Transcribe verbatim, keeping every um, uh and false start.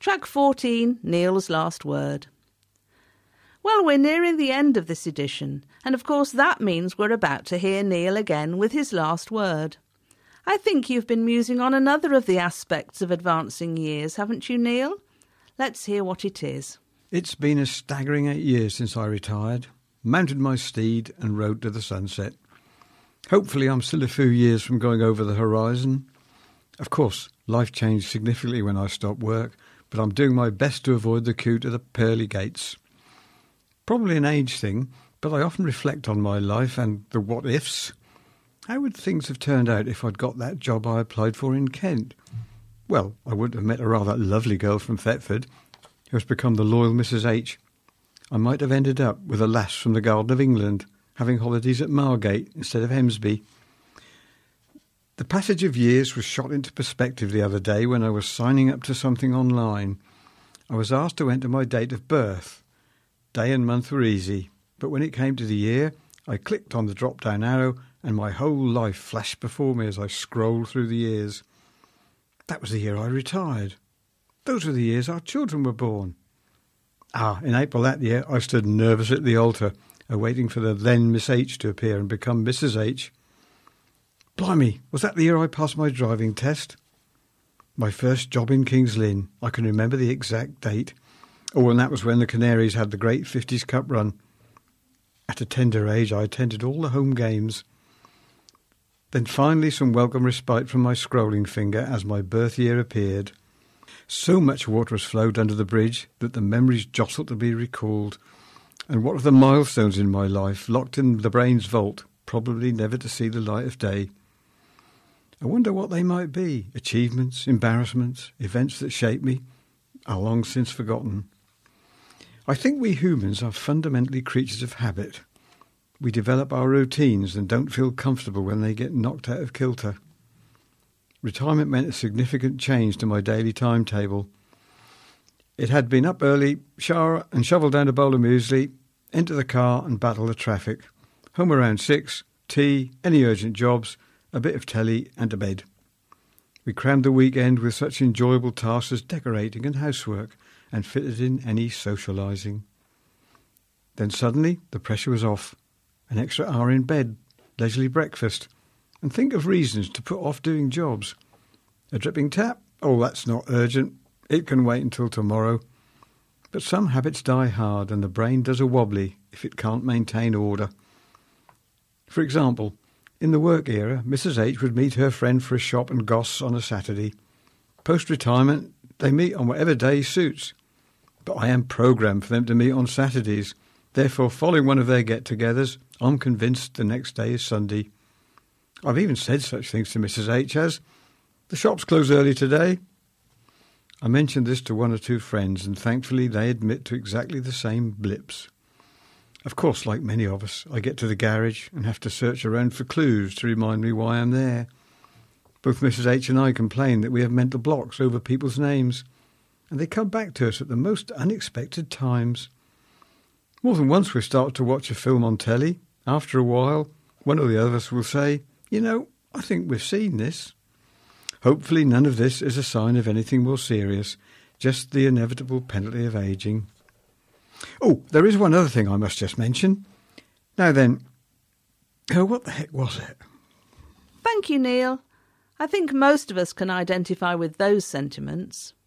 Track fourteen, Neil's Last Word. Well, we're nearing the end of this edition, and of course that means we're about to hear Neil again with his last word. I think you've been musing on another of the aspects of advancing years, haven't you, Neil? Let's hear what it is. It's been a staggering eight years since I retired, mounted my steed and rode to the sunset. Hopefully I'm still a few years from going over the horizon. Of course, life changed significantly when I stopped work, but I'm doing my best to avoid the queue to the pearly gates. Probably an age thing, but I often reflect on my life and the what-ifs. How would things have turned out if I'd got that job I applied for in Kent? Well, I wouldn't have met a rather lovely girl from Thetford, who has become the loyal Missus H. I might have ended up with a lass from the Garden of England, having holidays at Margate instead of Hemsby. The passage of years was shot into perspective the other day when I was signing up to something online. I was asked to enter my date of birth. Day and month were easy, but when it came to the year, I clicked on the drop-down arrow and my whole life flashed before me as I scrolled through the years. That was the year I retired. Those were the years our children were born. Ah, in April that year, I stood nervous at the altar, awaiting for the then Miss H to appear and become Missus H. Blimey, was that the year I passed my driving test? My first job in King's Lynn, I can remember the exact date. Oh, and that was when the Canaries had the great fifties Cup run. At a tender age, I attended all the home games. Then finally some welcome respite from my scrolling finger as my birth year appeared. So much water has flowed under the bridge that the memories jostle to be recalled. And what of the milestones in my life, locked in the brain's vault, probably never to see the light of day? I wonder what they might be. Achievements, embarrassments, events that shaped me, are long since forgotten. I think we humans are fundamentally creatures of habit. We develop our routines and don't feel comfortable when they get knocked out of kilter. Retirement meant a significant change to my daily timetable. It had been up early, shower and shovel down a bowl of muesli, enter the car and battle the traffic. Home around six, tea, any urgent jobs, a bit of telly and to bed. We crammed the weekend with such enjoyable tasks as decorating and housework and fitted in any socialising. Then suddenly the pressure was off. An extra hour in bed, leisurely breakfast, and think of reasons to put off doing jobs. A dripping tap? Oh, that's not urgent. It can wait until tomorrow. But some habits die hard and the brain does a wobbly if it can't maintain order. For example, in the work era, Missus H would meet her friend for a shop and goss on a Saturday. Post-retirement, they meet on whatever day suits. But I am programmed for them to meet on Saturdays. Therefore, following one of their get-togethers, I'm convinced the next day is Sunday. I've even said such things to Missus H as, "The shop's closed early today." I mentioned this to one or two friends, and thankfully they admit to exactly the same blips. Of course, like many of us, I get to the garage and have to search around for clues to remind me why I'm there. Both Missus H and I complain that we have mental blocks over people's names, and they come back to us at the most unexpected times. More than once we start to watch a film on telly. After a while, one or the other of us will say, "You know, I think we've seen this." Hopefully none of this is a sign of anything more serious, just the inevitable penalty of ageing. Oh, there is one other thing I must just mention. Now then, oh, what the heck was it? Thank you, Neil. I think most of us can identify with those sentiments.